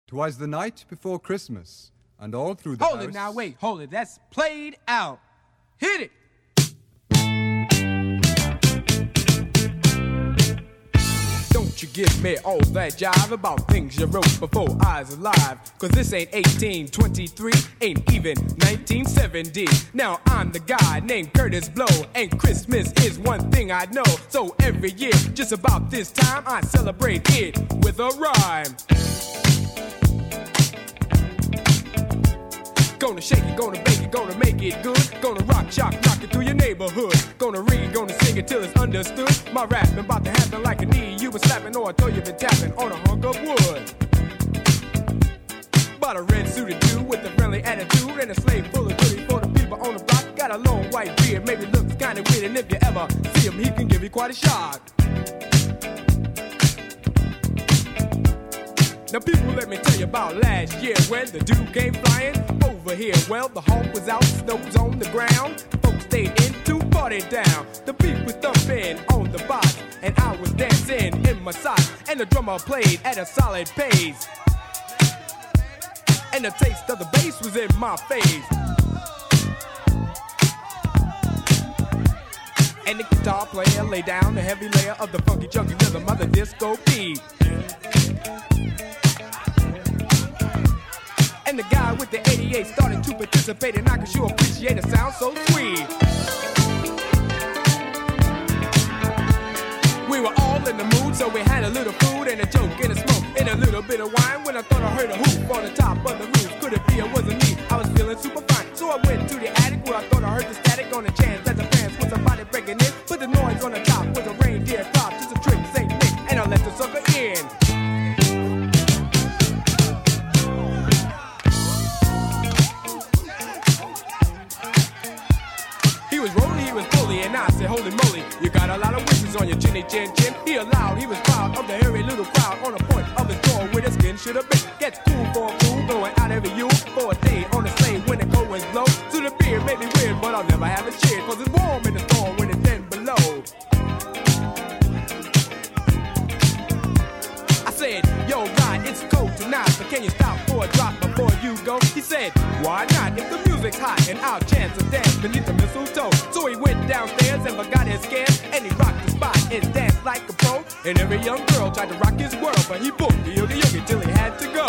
'Twas the night before Christmas, and all through the Hold house... it now, wait, hold it. That's played out. Hit it! Don't you give me all that jive about things you wrote before I was alive. Cause this ain't 1823, ain't even 1970. Now I'm the guy named Curtis Blow, and Christmas is one thing I know. So every year, just about this time, I celebrate it with a rhyme. Gonna shake it, gonna bake it, gonna make it good. Gonna rock, shock, rock it through your neighborhood. Gonna read, gonna sing it till it's understood. My rapping about to happen like a knee you been slapping, or I thought you been tapping on a hunk of wood. Bought a red suited dude with a friendly attitude and a slave full of goodies for the people on the block. Got a long white beard, maybe looks kinda weird, and if you ever see him, he can give you quite a shock. Now people, let me tell you about last year when the dude came flying over here. Well, the hawk was out, snow was on the ground. Folks stayed in to party down. The beat was thumping on the box, and I was dancing in my socks. And the drummer played at a solid pace, and the taste of the bass was in my face. And the guitar player laid down the heavy layer of the funky chunky rhythm of the disco beat. And the guy with the 88 started to participate, and I could sure appreciate the sound so sweet. We were all in the mood, so we had a little food and a joke and a smoke and a little bit of wine. When I thought I heard a hoop on the top of the roof, could it be it wasn't me? I was feeling super fine, so I went to the attic where I thought I heard the static on the chance that the fans was somebody breaking in. Put the noise on the top with a reindeer crop, just a trick, Saint Nick, and I let the sucker in. He was rolling, he was bully, and I said, holy moly, you got a lot of wishes on your chinny chin chin. He allowed, he was proud of the hairy little crowd on the point of his jaw where the skin should have been. Gets cool for a fool, going out every you for a day on the sleigh when the cold winds blow. To the beer may be weird, but I'll never have a cheer, cause it's warm in the storm when it's 10 below. I said, yo, Rod, it's cold tonight, but can you stop for a drop before you go? He said, why not? If the music's hot and I'll chance a dance beneath the mistletoe. So he went downstairs and forgot his scares, and he rocked the spot and danced like a pro. And every young girl tried to rock his world, but he booked the oogie till he had to go.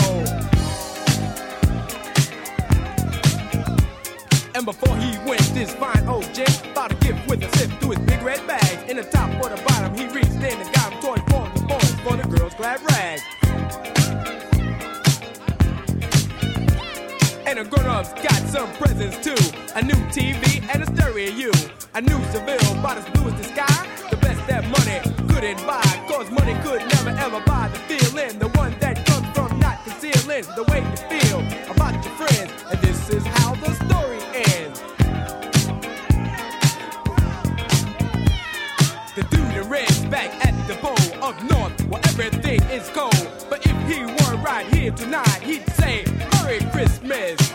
And before he went, this fine old gent bought a gift with a sip through his big red bag. In the top or the bottom, he reached in and got him toys for the boys, for the girls' glad rags. And the grown-ups got some presents too. A new TV and a stereo. A new Seville, about as blue as the sky. The best that money couldn't buy, cause money could never ever buy the feeling. The one that comes from not concealing the way you feel about your friends. And this is how the story ends. The dude in red's back at the pole up north where everything is cold. But if he were right here tonight, he'd say, Merry Christmas.